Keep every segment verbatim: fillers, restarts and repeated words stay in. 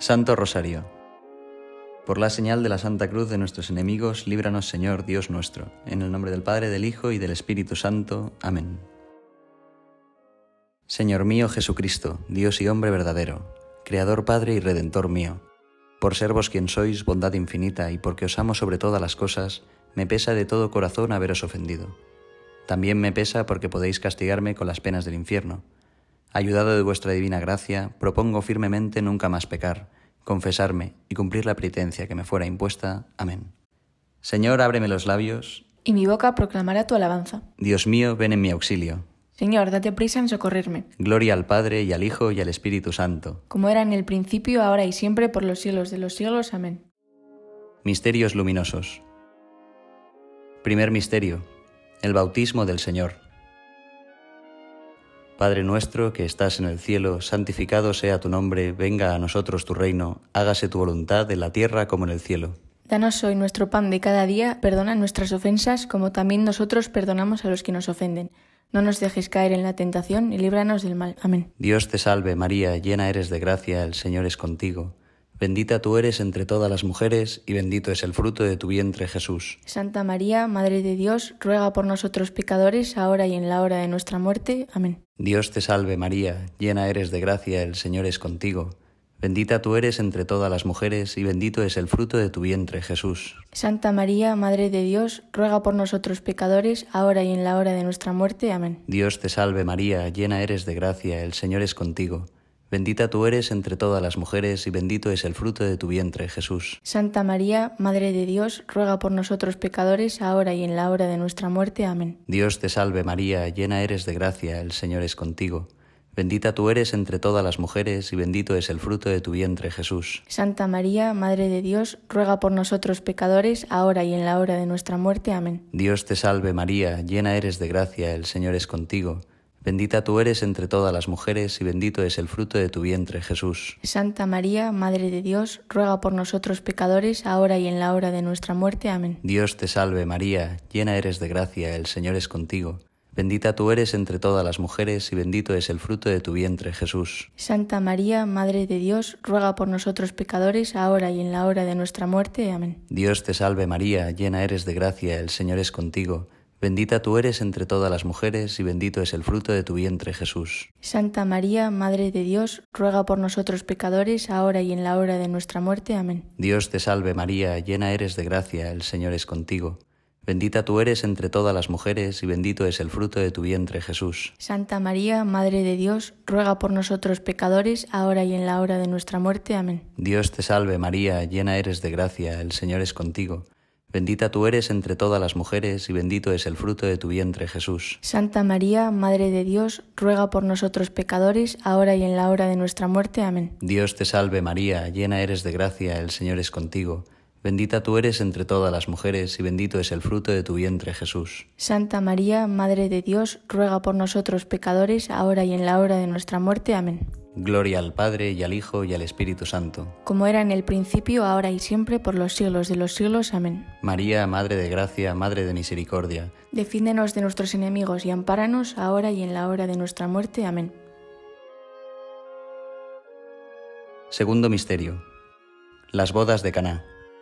Santo Rosario. Por la señal de la Santa Cruz de nuestros enemigos, líbranos, Señor, Dios nuestro. En el nombre del Padre, del Hijo y del Espíritu Santo. Amén. Señor mío Jesucristo, Dios y hombre verdadero, Creador, Padre y Redentor mío, por ser vos quien sois, bondad infinita, y porque os amo sobre todas las cosas, me pesa de todo corazón haberos ofendido. También me pesa porque podéis castigarme con las penas del infierno. Ayudado de vuestra divina gracia, propongo firmemente nunca más pecar, confesarme y cumplir la penitencia que me fuera impuesta. Amén. Señor, ábreme los labios, y mi boca proclamará tu alabanza. Dios mío, ven en mi auxilio. Señor, date prisa en socorrerme. Gloria al Padre, y al Hijo, y al Espíritu Santo. Como era en el principio, ahora y siempre, por los siglos de los siglos. Amén. Misterios luminosos. Primer misterio: el bautismo del Señor. Padre nuestro que estás en el cielo, santificado sea tu nombre, venga a nosotros tu reino, hágase tu voluntad en la tierra como en el cielo. Danos hoy nuestro pan de cada día, perdona nuestras ofensas, como también nosotros perdonamos a los que nos ofenden. No nos dejes caer en la tentación y líbranos del mal. Amén. Dios te salve María, llena eres de gracia, el Señor es contigo. Bendita tú eres entre todas las mujeres, y bendito es el fruto de tu vientre, Jesús. Santa María, Madre de Dios, ruega por nosotros pecadores, ahora y en la hora de nuestra muerte. Amén. Dios te salve María, llena eres de gracia, el Señor es contigo. Bendita tú eres entre todas las mujeres, y bendito es el fruto de tu vientre, Jesús. Santa María, Madre de Dios, ruega por nosotros pecadores, ahora y en la hora de nuestra muerte. Amén. Dios te salve María, llena eres de gracia, el Señor es contigo. Bendita tú eres entre todas las mujeres, y bendito es el fruto de tu vientre, Jesús. Santa María, Madre de Dios, ruega por nosotros pecadores, ahora y en la hora de nuestra muerte. Amén. Dios te salve María, llena eres de gracia, el Señor es contigo. Bendita tú eres entre todas las mujeres, y bendito es el fruto de tu vientre, Jesús. Santa María, Madre de Dios, ruega por nosotros pecadores, ahora y en la hora de nuestra muerte. Amén. Dios te salve María, llena eres de gracia, el Señor es contigo. Bendita tú eres entre todas las mujeres, y bendito es el fruto de tu vientre, Jesús. Santa María, Madre de Dios, ruega por nosotros pecadores, ahora y en la hora de nuestra muerte. Amén. Dios te salve María, llena eres de gracia, el Señor es contigo. Bendita tú eres entre todas las mujeres, y bendito es el fruto de tu vientre, Jesús. Santa María, Madre de Dios, ruega por nosotros pecadores, ahora y en la hora de nuestra muerte. Amén. Dios te salve María, llena eres de gracia, el Señor es contigo. Bendita tú eres entre todas las mujeres, y bendito es el fruto de tu vientre, Jesús. Santa María, Madre de Dios, ruega por nosotros pecadores, ahora y en la hora de nuestra muerte. Amén. Dios te salve María, llena eres de gracia, el Señor es contigo. Bendita tú eres entre todas las mujeres, y bendito es el fruto de tu vientre, Jesús. Santa María, Madre de Dios, ruega por nosotros pecadores, ahora y en la hora de nuestra muerte. Amén. Dios te salve María, llena eres de gracia, el Señor es contigo. Bendita tú eres entre todas las mujeres, y bendito es el fruto de tu vientre, Jesús. Santa María, Madre de Dios, ruega por nosotros pecadores, ahora y en la hora de nuestra muerte. Amén. Dios te salve María, llena eres de gracia, el Señor es contigo. Bendita tú eres entre todas las mujeres, y bendito es el fruto de tu vientre, Jesús. Santa María, Madre de Dios, ruega por nosotros pecadores, ahora y en la hora de nuestra muerte. Amén. Gloria al Padre, y al Hijo, y al Espíritu Santo. Como era en el principio, ahora y siempre, por los siglos de los siglos. Amén. María, Madre de gracia, Madre de misericordia, defiéndenos de nuestros enemigos y ampáranos, ahora y en la hora de nuestra muerte. Amén. Segundo misterio: las bodas de Caná.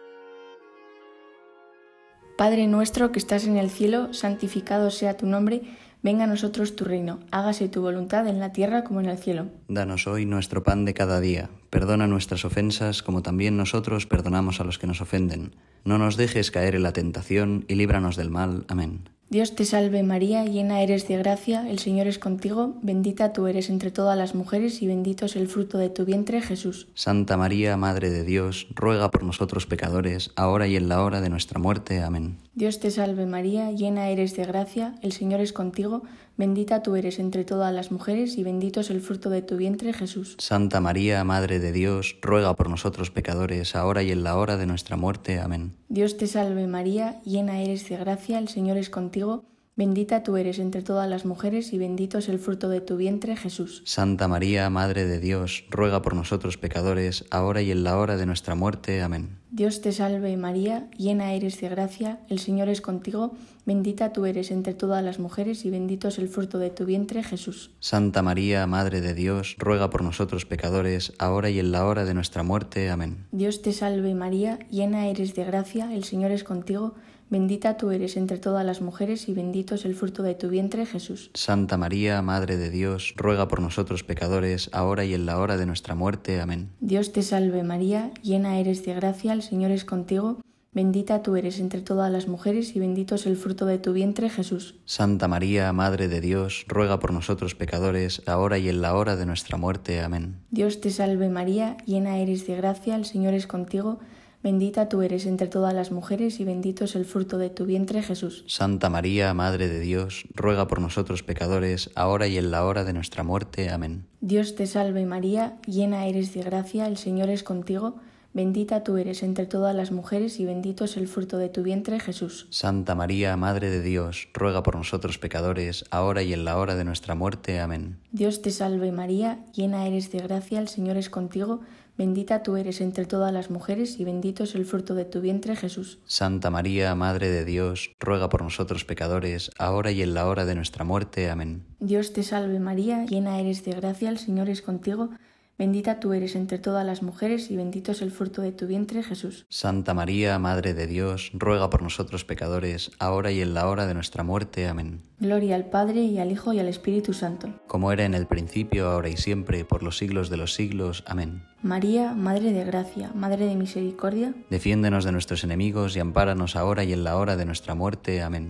Padre nuestro que estás en el cielo, santificado sea tu nombre. Venga a nosotros tu reino, hágase tu voluntad en la tierra como en el cielo. Danos hoy nuestro pan de cada día. Perdona nuestras ofensas, como también nosotros perdonamos a los que nos ofenden. No nos dejes caer en la tentación, y líbranos del mal. Amén. Dios te salve María, llena eres de gracia, el Señor es contigo, bendita tú eres entre todas las mujeres, y bendito es el fruto de tu vientre, Jesús. Santa María, Madre de Dios, ruega por nosotros pecadores, ahora y en la hora de nuestra muerte. Amén. Dios te salve María, llena eres de gracia, el Señor es contigo, bendita tú eres entre todas las mujeres, y bendito es el fruto de tu vientre, Jesús. Santa María, Madre de Dios, ruega por nosotros pecadores, ahora y en la hora de nuestra muerte. Amén. Dios te salve María, llena eres de gracia, el Señor es contigo, bendita tú eres entre todas las mujeres, y bendito es el fruto de tu vientre, Jesús. Santa María, Madre de Dios, ruega por nosotros pecadores, ahora y en la hora de nuestra muerte. Amén. Dios te salve María, llena eres de gracia, el Señor es contigo, bendita tú eres entre todas las mujeres y bendito es el fruto de tu vientre, Jesús. Santa María, Madre de Dios, ruega por nosotros pecadores, ahora y en la hora de nuestra muerte. Amén. Dios te salve María, llena eres de gracia, el Señor es contigo, bendita tú eres entre todas las mujeres y bendito es el fruto de tu vientre, Jesús. Santa María, Madre de Dios, ruega por nosotros pecadores, ahora y en la hora de nuestra muerte. Amén. Dios te salve María, llena eres de gracia, el Señor es contigo, bendita tú eres entre todas las mujeres y bendito es el fruto de tu vientre, Jesús. Santa María, Madre de Dios, ruega por nosotros pecadores, ahora y en la hora de nuestra muerte. Amén. Dios te salve María, llena eres de gracia, el Señor es contigo, bendita tú eres entre todas las mujeres y bendito es el fruto de tu vientre, Jesús. Santa María, Madre de Dios, ruega por nosotros pecadores, ahora y en la hora de nuestra muerte. Amén. Dios te salve María, llena eres de gracia, el Señor es contigo, bendita tú eres entre todas las mujeres y bendito es el fruto de tu vientre, Jesús. Santa María, Madre de Dios, ruega por nosotros pecadores, ahora y en la hora de nuestra muerte. Amén. Dios te salve María, llena eres de gracia, el Señor es contigo, bendita tú eres entre todas las mujeres y bendito es el fruto de tu vientre, Jesús. Santa María, Madre de Dios, ruega por nosotros pecadores, ahora y en la hora de nuestra muerte. Amén. Dios te salve María, llena eres de gracia, el Señor es contigo, bendita tú eres entre todas las mujeres y bendito es el fruto de tu vientre, Jesús. Santa María, Madre de Dios, ruega por nosotros pecadores, ahora y en la hora de nuestra muerte. Amén. Gloria al Padre, y al Hijo, y al Espíritu Santo. Como era en el principio, ahora y siempre, por los siglos de los siglos. Amén. María, Madre de Gracia, Madre de Misericordia, defiéndenos de nuestros enemigos y ampáranos ahora y en la hora de nuestra muerte. Amén.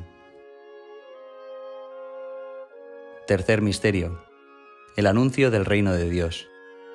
Tercer misterio. El anuncio del reino de Dios.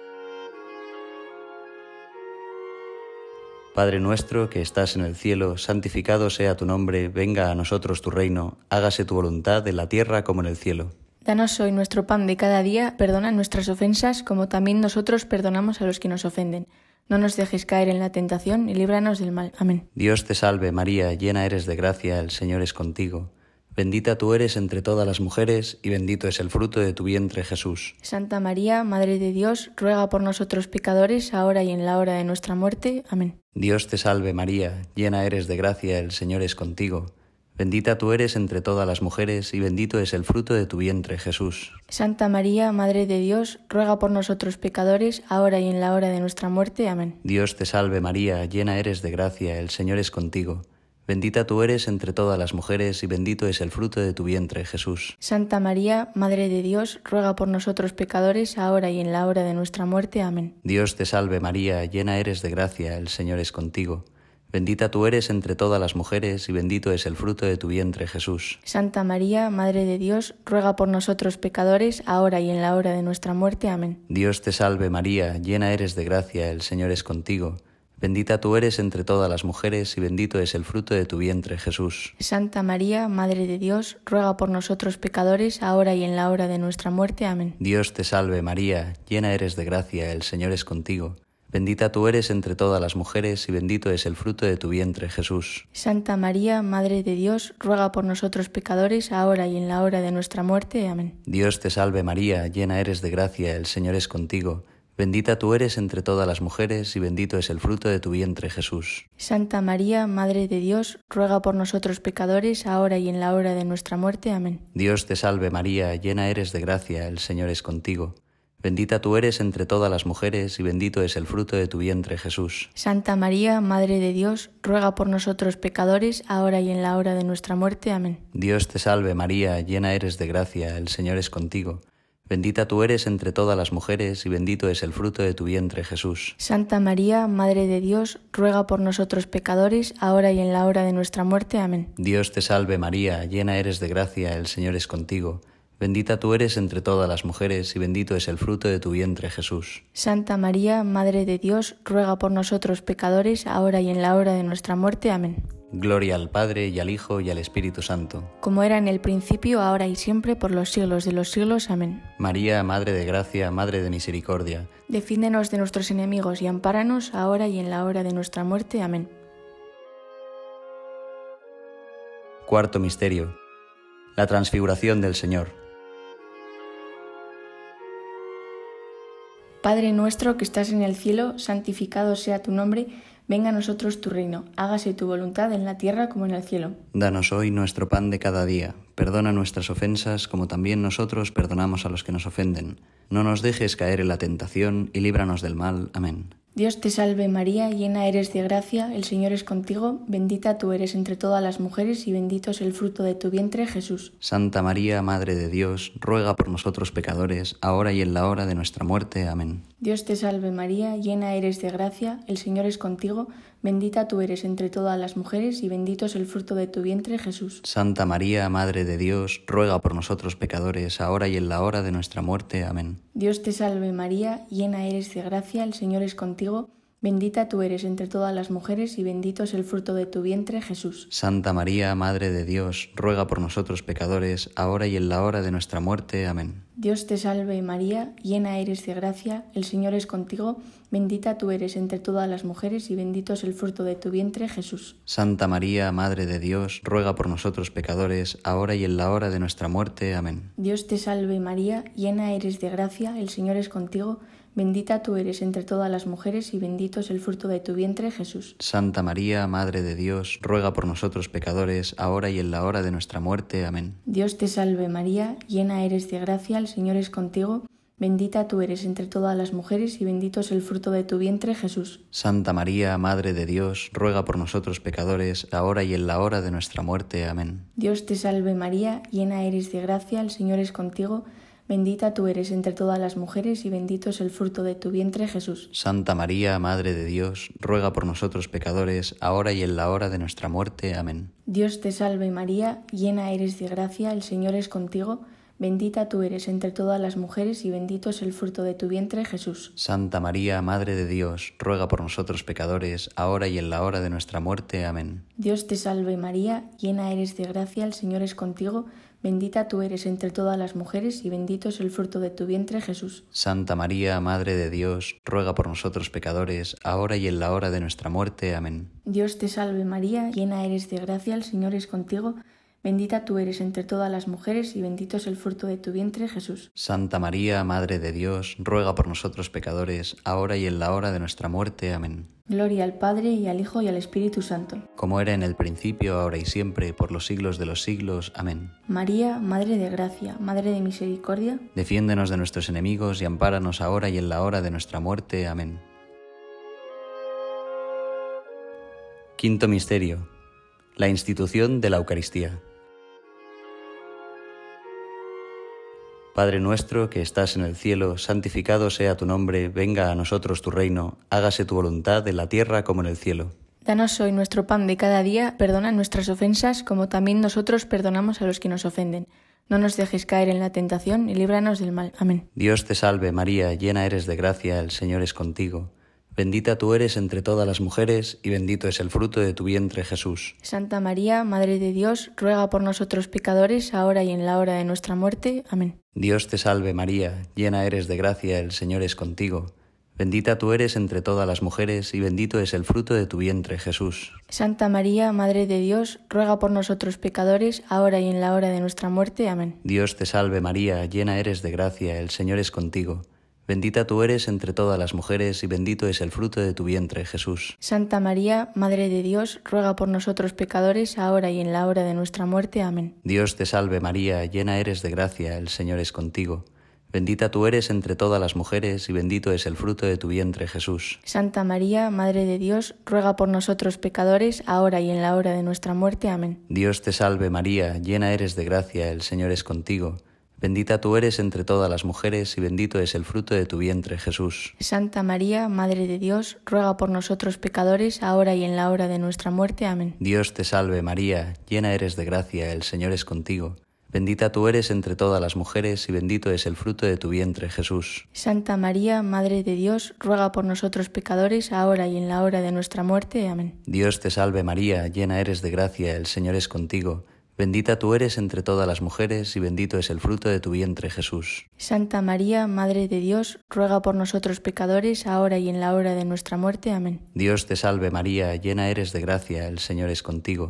Padre nuestro que estás en el cielo, santificado sea tu nombre, venga a nosotros tu reino, hágase tu voluntad en la tierra como en el cielo. Danos hoy nuestro pan de cada día, perdona nuestras ofensas como también nosotros perdonamos a los que nos ofenden. No nos dejes caer en la tentación y líbranos del mal. Amén. Dios te salve María, llena eres de gracia, el Señor es contigo. Bendita tú eres entre todas las mujeres y bendito es el fruto de tu vientre, Jesús. Santa María, Madre de Dios, ruega por nosotros pecadores, ahora y en la hora de nuestra muerte. Amén. Dios te salve María, llena eres de gracia, el Señor es contigo. Bendita tú eres entre todas las mujeres y bendito es el fruto de tu vientre, Jesús. Santa María, Madre de Dios, ruega por nosotros pecadores, ahora y en la hora de nuestra muerte. Amén. Dios te salve María, llena eres de gracia, el Señor es contigo. Bendita tú eres entre todas las mujeres y bendito es el fruto de tu vientre, Jesús. Santa María, Madre de Dios, ruega por nosotros pecadores, ahora y en la hora de nuestra muerte. Amén. Dios te salve María, llena eres de gracia, el Señor es contigo. Bendita tú eres entre todas las mujeres y bendito es el fruto de tu vientre, Jesús. Santa María, Madre de Dios, ruega por nosotros pecadores, ahora y en la hora de nuestra muerte. Amén. Dios te salve María, llena eres de gracia, el Señor es contigo. Bendita tú eres entre todas las mujeres y bendito es el fruto de tu vientre, Jesús. Santa María, Madre de Dios, ruega por nosotros pecadores, ahora y en la hora de nuestra muerte. Amén. Dios te salve María, llena eres de gracia, el Señor es contigo. Bendita tú eres entre todas las mujeres y bendito es el fruto de tu vientre, Jesús. Santa María, Madre de Dios, ruega por nosotros pecadores, ahora y en la hora de nuestra muerte. Amén. Dios te salve María, llena eres de gracia, el Señor es contigo. Bendita tú eres entre todas las mujeres y bendito es el fruto de tu vientre, Jesús. Santa María, Madre de Dios, ruega por nosotros pecadores, ahora y en la hora de nuestra muerte. Amén. Dios te salve María, llena eres de gracia, el Señor es contigo. Bendita tú eres entre todas las mujeres y bendito es el fruto de tu vientre, Jesús. Santa María, Madre de Dios, ruega por nosotros pecadores, ahora y en la hora de nuestra muerte. Amén. Dios te salve María, llena eres de gracia, el Señor es contigo. Bendita tú eres entre todas las mujeres y bendito es el fruto de tu vientre, Jesús. Santa María, Madre de Dios, ruega por nosotros pecadores, ahora y en la hora de nuestra muerte. Amén. Dios te salve María, llena eres de gracia, el Señor es contigo. Bendita tú eres entre todas las mujeres y bendito es el fruto de tu vientre, Jesús. Santa María, Madre de Dios, ruega por nosotros pecadores, ahora y en la hora de nuestra muerte. Amén. Gloria al Padre, y al Hijo, y al Espíritu Santo. Como era en el principio, ahora y siempre, por los siglos de los siglos. Amén. María, Madre de Gracia, Madre de Misericordia, defiéndenos de nuestros enemigos y ampáranos, ahora y en la hora de nuestra muerte. Amén. Cuarto misterio. La transfiguración del Señor. Padre nuestro que estás en el cielo, santificado sea tu nombre. Venga a nosotros tu reino, hágase tu voluntad en la tierra como en el cielo. Danos hoy nuestro pan de cada día. Perdona nuestras ofensas como también nosotros perdonamos a los que nos ofenden. No nos dejes caer en la tentación y líbranos del mal. Amén. Dios te salve María, llena eres de gracia, el Señor es contigo, bendita tú eres entre todas las mujeres y bendito es el fruto de tu vientre, Jesús. Santa María, Madre de Dios, ruega por nosotros pecadores, ahora y en la hora de nuestra muerte. Amén. Dios te salve María, llena eres de gracia, el Señor es contigo, bendita tú eres entre todas las mujeres y bendito es el fruto de tu vientre, Jesús. Santa María, Madre de Dios, ruega por nosotros pecadores, ahora y en la hora de nuestra muerte. Amén. Dios te salve María, llena eres de gracia, el Señor es contigo, bendita tú eres entre todas las mujeres y bendito es el fruto de tu vientre, Jesús. Santa María, Madre de Dios, ruega por nosotros pecadores, ahora y en la hora de nuestra muerte. Amén. Dios te salve María, llena eres de gracia, el Señor es contigo, bendita tú eres entre todas las mujeres y bendito es el fruto de tu vientre, Jesús. Santa María, Madre de Dios, ruega por nosotros pecadores, ahora y en la hora de nuestra muerte. Amén. Dios te salve María, llena eres de gracia, el Señor es contigo, bendita tú eres entre todas las mujeres y bendito es el fruto de tu vientre, Jesús. Santa María, Madre de Dios, ruega por nosotros pecadores, ahora y en la hora de nuestra muerte. Amén. Dios te salve María, llena eres de gracia, el Señor es contigo, bendita tú eres entre todas las mujeres y bendito es el fruto de tu vientre, Jesús. Santa María, Madre de Dios, ruega por nosotros pecadores, ahora y en la hora de nuestra muerte. Amén. Dios te salve María, llena eres de gracia, el Señor es contigo, bendita tú eres entre todas las mujeres y bendito es el fruto de tu vientre, Jesús. Santa María, Madre de Dios, ruega por nosotros pecadores, ahora y en la hora de nuestra muerte. Amén. Dios te salve María, llena eres de gracia, el Señor es contigo, bendita tú eres entre todas las mujeres y bendito es el fruto de tu vientre, Jesús. Santa María, Madre de Dios, ruega por nosotros pecadores, ahora y en la hora de nuestra muerte. Amén. Dios te salve María, llena eres de gracia, el Señor es contigo, bendita tú eres entre todas las mujeres y bendito es el fruto de tu vientre, Jesús. Santa María, Madre de Dios, ruega por nosotros pecadores, ahora y en la hora de nuestra muerte. Amén. Dios te salve María, llena eres de gracia, el Señor es contigo, bendita tú eres entre todas las mujeres y bendito es el fruto de tu vientre, Jesús. Santa María, Madre de Dios, ruega por nosotros pecadores, ahora y en la hora de nuestra muerte. Amén. Gloria al Padre, y al Hijo, y al Espíritu Santo. Como era en el principio, ahora y siempre, por los siglos de los siglos. Amén. María, Madre de Gracia, Madre de Misericordia, defiéndenos de nuestros enemigos y ampáranos ahora y en la hora de nuestra muerte. Amén. Quinto misterio: la institución de la Eucaristía. Padre nuestro que estás en el cielo, santificado sea tu nombre, venga a nosotros tu reino, hágase tu voluntad en la tierra como en el cielo. Danos hoy nuestro pan de cada día, perdona nuestras ofensas como también nosotros perdonamos a los que nos ofenden. No nos dejes caer en la tentación y líbranos del mal. Amén. Dios te salve María, llena eres de gracia, el Señor es contigo. Bendita tú eres entre todas las mujeres y bendito es el fruto de tu vientre, Jesús. Santa María, Madre de Dios, ruega por nosotros pecadores, ahora y en la hora de nuestra muerte. Amén. Dios te salve María, llena eres de gracia, el Señor es contigo. Bendita tú eres entre todas las mujeres y bendito es el fruto de tu vientre, Jesús. Santa María, Madre de Dios, ruega por nosotros pecadores, ahora y en la hora de nuestra muerte. Amén. Dios te salve María, llena eres de gracia, el Señor es contigo. Bendita tú eres entre todas las mujeres y bendito es el fruto de tu vientre, Jesús. Santa María, Madre de Dios, ruega por nosotros pecadores, ahora y en la hora de nuestra muerte. Amén. Dios te salve María, llena eres de gracia, el Señor es contigo. Bendita tú eres entre todas las mujeres y bendito es el fruto de tu vientre, Jesús. Santa María, Madre de Dios, ruega por nosotros pecadores, ahora y en la hora de nuestra muerte. Amén. Dios te salve María, llena eres de gracia, el Señor es contigo. Bendita tú eres entre todas las mujeres y bendito es el fruto de tu vientre, Jesús. Santa María, Madre de Dios, ruega por nosotros pecadores, ahora y en la hora de nuestra muerte. Amén. Dios te salve María, llena eres de gracia, el Señor es contigo. Bendita tú eres entre todas las mujeres y bendito es el fruto de tu vientre, Jesús. Santa María, Madre de Dios, ruega por nosotros pecadores, ahora y en la hora de nuestra muerte. Amén. Dios te salve María, llena eres de gracia, el Señor es contigo. Bendita tú eres entre todas las mujeres y bendito es el fruto de tu vientre, Jesús. Santa María, Madre de Dios, ruega por nosotros pecadores, ahora y en la hora de nuestra muerte. Amén. Dios te salve María, llena eres de gracia, el Señor es contigo.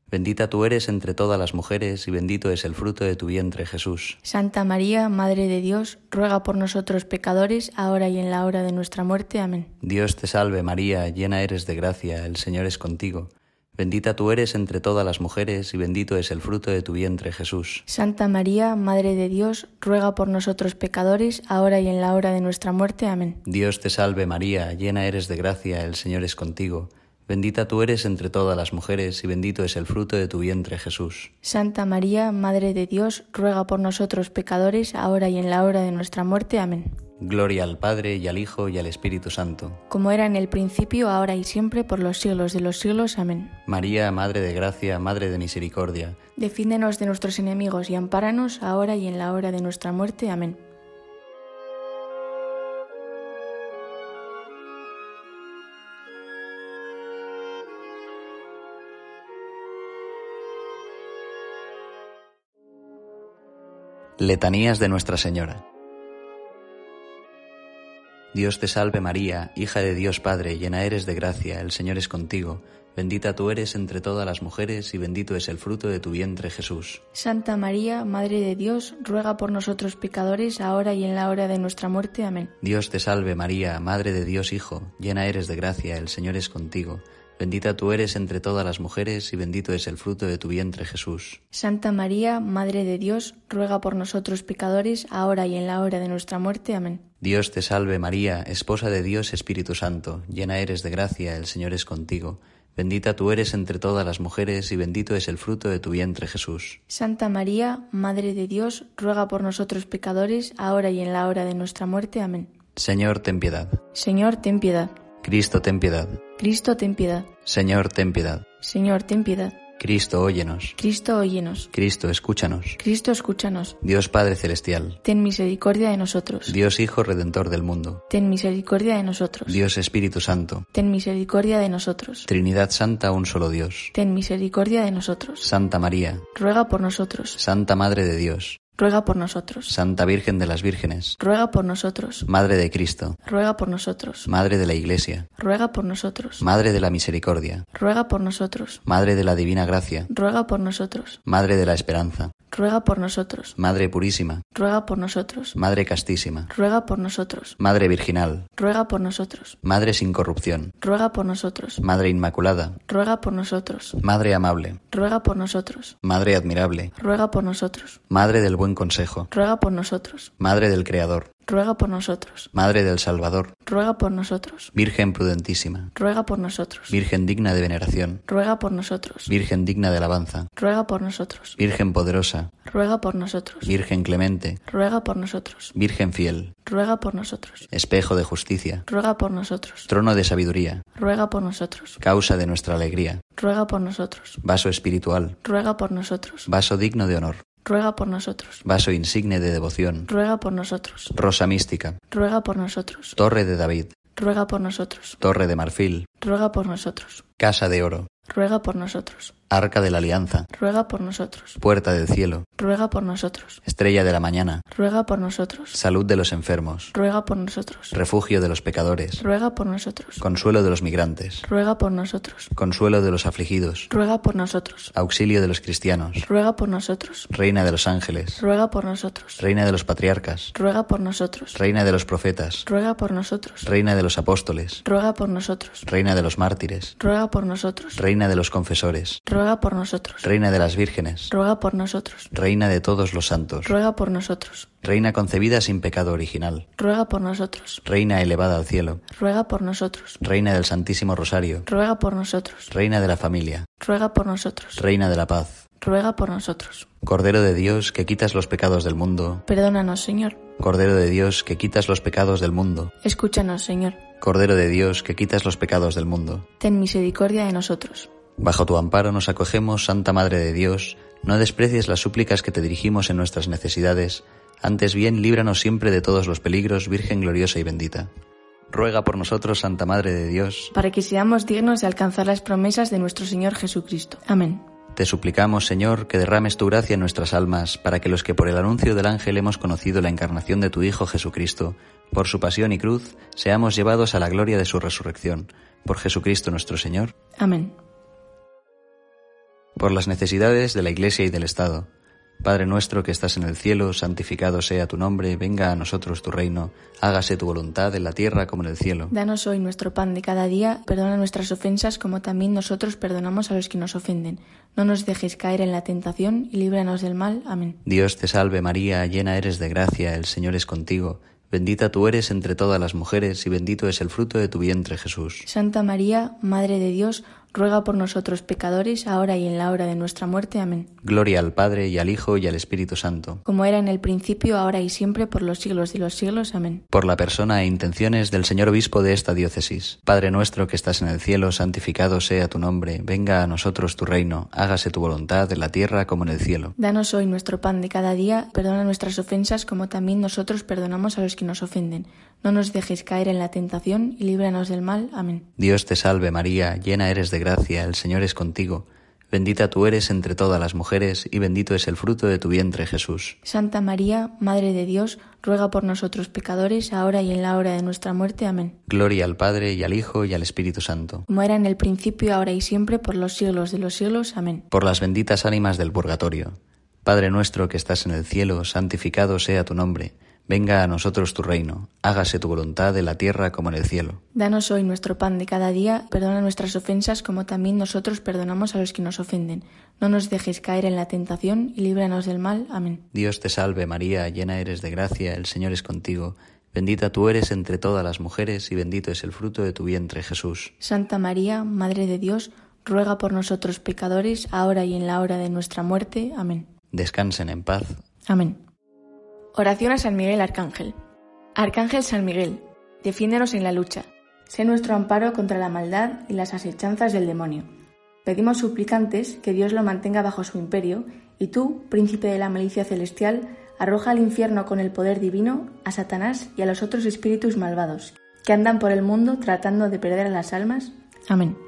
Bendita tú eres entre todas las mujeres y bendito es el fruto de tu vientre, Jesús. Santa María, Madre de Dios, ruega por nosotros pecadores, ahora y en la hora de nuestra muerte. Amén. Dios te salve María, llena eres de gracia, el Señor es contigo. Bendita tú eres entre todas las mujeres y bendito es el fruto de tu vientre, Jesús. Santa María, Madre de Dios, ruega por nosotros pecadores, ahora y en la hora de nuestra muerte. Amén. Dios te salve María, llena eres de gracia, el Señor es contigo. Bendita tú eres entre todas las mujeres y bendito es el fruto de tu vientre, Jesús. Santa María, Madre de Dios, ruega por nosotros pecadores, ahora y en la hora de nuestra muerte. Amén. Gloria al Padre, y al Hijo, y al Espíritu Santo. Como era en el principio, ahora y siempre, por los siglos de los siglos. Amén. María, Madre de Gracia, Madre de Misericordia. Defiéndenos de nuestros enemigos y ampáranos, ahora y en la hora de nuestra muerte. Amén. Letanías de Nuestra Señora. Dios te salve María, hija de Dios Padre, llena eres de gracia, el Señor es contigo. Bendita tú eres entre todas las mujeres y bendito es el fruto de tu vientre, Jesús. Santa María, Madre de Dios, ruega por nosotros pecadores, ahora y en la hora de nuestra muerte. Amén. Dios te salve María, Madre de Dios Hijo, llena eres de gracia, el Señor es contigo. Bendita tú eres entre todas las mujeres y bendito es el fruto de tu vientre, Jesús. Santa María, Madre de Dios, ruega por nosotros pecadores, ahora y en la hora de nuestra muerte. Amén. Dios te salve María, Esposa de Dios Espíritu Santo, llena eres de gracia, el Señor es contigo. Bendita tú eres entre todas las mujeres y bendito es el fruto de tu vientre, Jesús. Santa María, Madre de Dios, ruega por nosotros pecadores, ahora y en la hora de nuestra muerte. Amén. Señor, ten piedad. Señor, ten piedad. Cristo, ten piedad. Cristo, ten piedad. Señor, ten piedad. Señor, ten piedad. Cristo, óyenos. Cristo, óyenos. Cristo, escúchanos. Cristo, escúchanos. Dios Padre Celestial. Ten misericordia de nosotros. Dios Hijo Redentor del mundo. Ten misericordia de nosotros. Dios Espíritu Santo. Ten misericordia de nosotros. Trinidad Santa, un solo Dios. Ten misericordia de nosotros. Santa María. Ruega por nosotros. Santa Madre de Dios. Ruega por nosotros. Santa Virgen de las Vírgenes. Ruega por nosotros. Madre de Cristo. Ruega por nosotros. Madre de la Iglesia. Ruega por nosotros. Madre de la Misericordia. Ruega por nosotros. Madre de la Divina Gracia. Ruega por nosotros. Madre de la Esperanza. Ruega por nosotros. Madre Purísima. Ruega por nosotros. Madre Castísima. Ruega por nosotros. Madre Virginal. Ruega por nosotros. Madre sin corrupción. Ruega por nosotros. Madre Inmaculada. Ruega por nosotros. Madre amable. Ruega por nosotros. Madre admirable. Ruega por nosotros. Madre del buen consejo. Ruega por nosotros. Madre del Creador. Ruega por nosotros. Madre del Salvador. Ruega por nosotros. Virgen prudentísima. Ruega por nosotros. Virgen digna de veneración. Ruega por nosotros. Virgen digna de alabanza. Ruega por nosotros. Virgen poderosa. Ruega por nosotros. Virgen clemente. Ruega por nosotros. Virgen fiel. Ruega por nosotros. Espejo de justicia. Ruega por nosotros. Trono de sabiduría. Ruega por nosotros. Causa de nuestra alegría. Ruega por nosotros. Vaso espiritual. Ruega por nosotros. Vaso digno de honor. Ruega por nosotros. Vaso insigne de devoción. Ruega por nosotros. Rosa mística. Ruega por nosotros. Torre de David. Ruega por nosotros. Torre de marfil. Ruega por nosotros. Casa de oro. Ruega por nosotros. Arca de la alianza. Ruega por nosotros. Puerta del cielo. Ruega por nosotros. Estrella de la mañana. Ruega por nosotros. Salud de los enfermos. Ruega por nosotros. Refugio de los pecadores. Ruega por nosotros. Consuelo de los migrantes. Ruega por nosotros. Consuelo de los afligidos. Ruega por nosotros. Auxilio de los cristianos. Ruega por nosotros. Reina de los ángeles. Ruega por nosotros. Reina de los patriarcas. Ruega por nosotros. Reina de los profetas. Ruega por nosotros. Reina de los apóstoles. Ruega por nosotros. Reina de los mártires. Ruega por nosotros. Reina de los confesores. Ruega por nosotros. Reina de las vírgenes. Ruega por nosotros. Reina de todos los santos. Ruega por nosotros. Reina concebida sin pecado original. Ruega por nosotros. Reina elevada al cielo. Ruega por nosotros. Reina del Santísimo Rosario. Ruega por nosotros. Reina de la familia. Ruega por nosotros. Reina de la paz. Ruega por nosotros. Cordero de Dios, que quitas los pecados del mundo. Perdónanos, Señor. Cordero de Dios, que quitas los pecados del mundo. Escúchanos, Señor. Cordero de Dios, que quitas los pecados del mundo. Ten misericordia de nosotros. Bajo tu amparo nos acogemos, Santa Madre de Dios. No desprecies las súplicas que te dirigimos en nuestras necesidades. Antes bien, líbranos siempre de todos los peligros, Virgen gloriosa y bendita. Ruega por nosotros, Santa Madre de Dios, para que seamos dignos de alcanzar las promesas de nuestro Señor Jesucristo. Amén. Te suplicamos, Señor, que derrames tu gracia en nuestras almas, para que los que por el anuncio del ángel hemos conocido la encarnación de tu Hijo Jesucristo, por su pasión y cruz, seamos llevados a la gloria de su resurrección. Por Jesucristo nuestro Señor. Amén. Por las necesidades de la Iglesia y del Estado. Padre nuestro que estás en el cielo, santificado sea tu nombre, venga a nosotros tu reino, hágase tu voluntad en la tierra como en el cielo. Danos hoy nuestro pan de cada día, perdona nuestras ofensas como también nosotros perdonamos a los que nos ofenden. No nos dejes caer en la tentación y líbranos del mal. Amén. Dios te salve María, llena eres de gracia, el Señor es contigo. Bendita tú eres entre todas las mujeres y bendito es el fruto de tu vientre, Jesús. Santa María, Madre de Dios, ruega por nosotros pecadores, ahora y en la hora de nuestra muerte. Amén. Gloria al Padre, y al Hijo, y al Espíritu Santo. Como era en el principio, ahora y siempre, por los siglos de los siglos. Amén. Por la persona e intenciones del señor obispo de esta diócesis. Padre nuestro que estás en el cielo, santificado sea tu nombre. Venga a nosotros tu reino. Hágase tu voluntad en la tierra como en el cielo. Danos hoy nuestro pan de cada día. Perdona nuestras ofensas como también nosotros perdonamos a los que nos ofenden. No nos dejes caer en la tentación y líbranos del mal. Amén. Dios te salve María, llena eres de gracia, el Señor es contigo. Bendita tú eres entre todas las mujeres y bendito es el fruto de tu vientre, Jesús. Santa María, Madre de Dios, ruega por nosotros pecadores, ahora y en la hora de nuestra muerte. Amén. Gloria al Padre, y al Hijo, y al Espíritu Santo. Como era en el principio, ahora y siempre, por los siglos de los siglos. Amén. Por las benditas ánimas del purgatorio. Padre nuestro que estás en el cielo, santificado sea tu nombre. Venga a nosotros tu reino, hágase tu voluntad en la tierra como en el cielo. Danos hoy nuestro pan de cada día, perdona nuestras ofensas como también nosotros perdonamos a los que nos ofenden. No nos dejes caer en la tentación y líbranos del mal. Amén. Dios te salve María, llena eres de gracia, el Señor es contigo. Bendita tú eres entre todas las mujeres y bendito es el fruto de tu vientre, Jesús. Santa María, Madre de Dios, ruega por nosotros pecadores, ahora y en la hora de nuestra muerte. Amén. Descansen en paz. Amén. Oración a San Miguel Arcángel. Arcángel San Miguel, defiéndenos en la lucha. Sé nuestro amparo contra la maldad y las asechanzas del demonio. Pedimos suplicantes que Dios lo mantenga bajo su imperio, y tú, príncipe de la milicia celestial, arroja al infierno con el poder divino a Satanás y a los otros espíritus malvados, que andan por el mundo tratando de perder a las almas. Amén.